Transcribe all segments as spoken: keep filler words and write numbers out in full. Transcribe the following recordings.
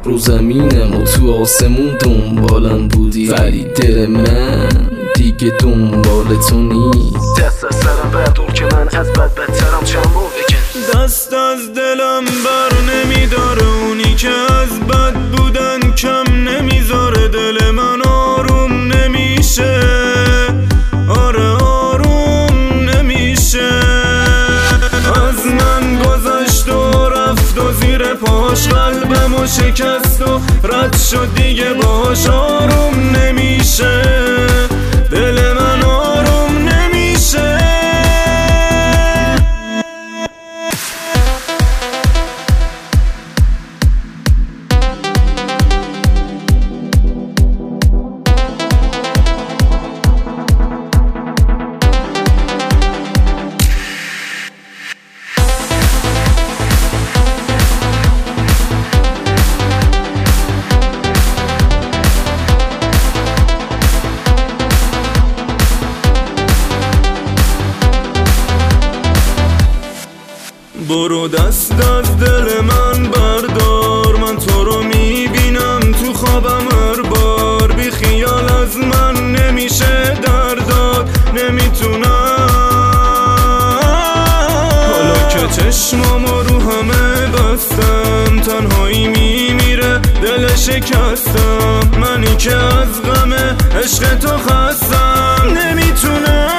رو زمینم و تو آسمون دنبالم بودی، ولی دل من دیگه دنبال تو نیست. دست از سرم بردار که من از بد بدترم چند بار بکن. دست از دلم بر نمیداره، اونی که از بد بودن کم نمیذاره. دل من آروم نمیشه، آره آروم نمیشه. از من گذشت و رفت و زیر پاش قلبمو شکست و رد شد دیگه باش آروم نمیشه. دل من آروم نمیشه. برو دست از دل من بردار، من تو رو میبینم تو خوابم هر بار. بی خیال از من نمیشه درداد، نمیتونم. حالا که چشمامو رو همه بستم، تنهایی میمیره دل شکستم. منی که از غم عشق تو خستم، نمیتونم.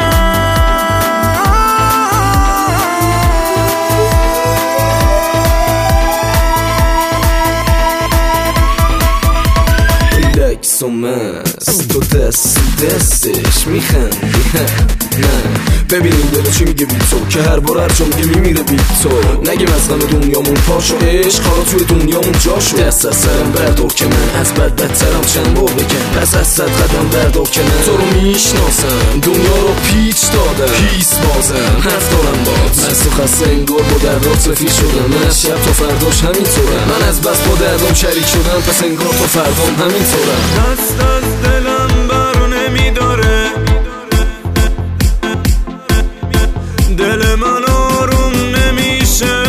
و مست تو دست دستش میخندی نه. ببینیم دل چی میگه بی تو، که هر بار هر جا میگه میمیره بی تو. نگیم از غم دنیامون پاشو، عشق حالا توی دنیامون جاشو. دست از سرم بردار که من از بد بدترم چند بار بکن. پس از صد قدم بردار که من تو رو میشناسم، دنیا رو پیچ دادم پیس بازم. حرف دارم باز از تو خسته انگار با دردات رفیق شدم. من از شب تا فرداش همینطورم، من از بس با دردم شریک شدم. پس انگار تا فردام همینطورم. دست از دلم بر نمیداره، دل من آروم نمیشه.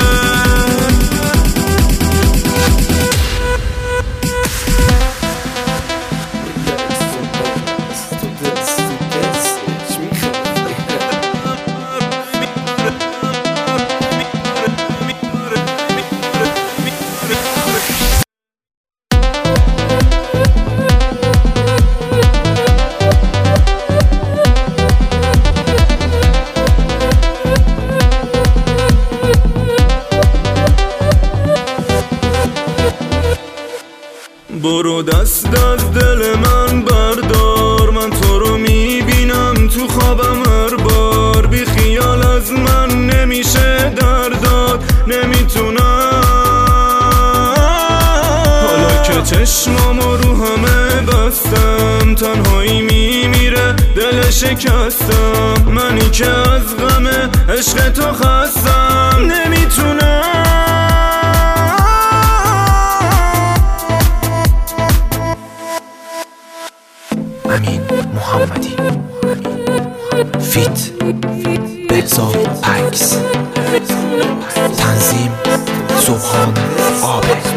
برو دست از دل من بردار، من تو رو میبینم تو خوابم هر بار. بی خیال از من نمیشه درداد، نمیتونم. حالا که چشمامو رو همه بستم، تنهایی میمیره دل شکستم. منی که از غم عشق تو خستم، نمیتونم. امین محمدی فیت بهزاد پکس، تنظیم سبحان آبه.